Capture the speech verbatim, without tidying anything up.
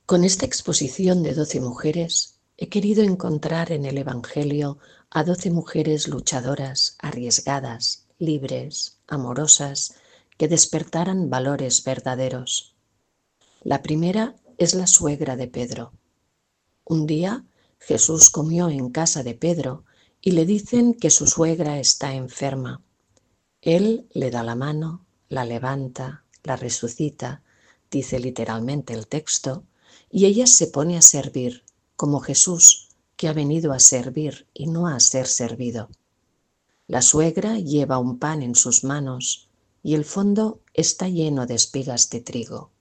Con esta exposición de doce mujeres, he querido encontrar en el Evangelio a doce mujeres luchadoras, arriesgadas, libres, amorosas, que despertaran valores verdaderos. La primera es la suegra de Pedro. Un día Jesús comió en casa de Pedro y le dicen que su suegra está enferma. Él le da la mano, la levanta, la resucita, dice literalmente el texto, y ella se pone a servir, como Jesús, que ha venido a servir y no a ser servido. La suegra lleva un pan en sus manos y el fondo está lleno de espigas de trigo.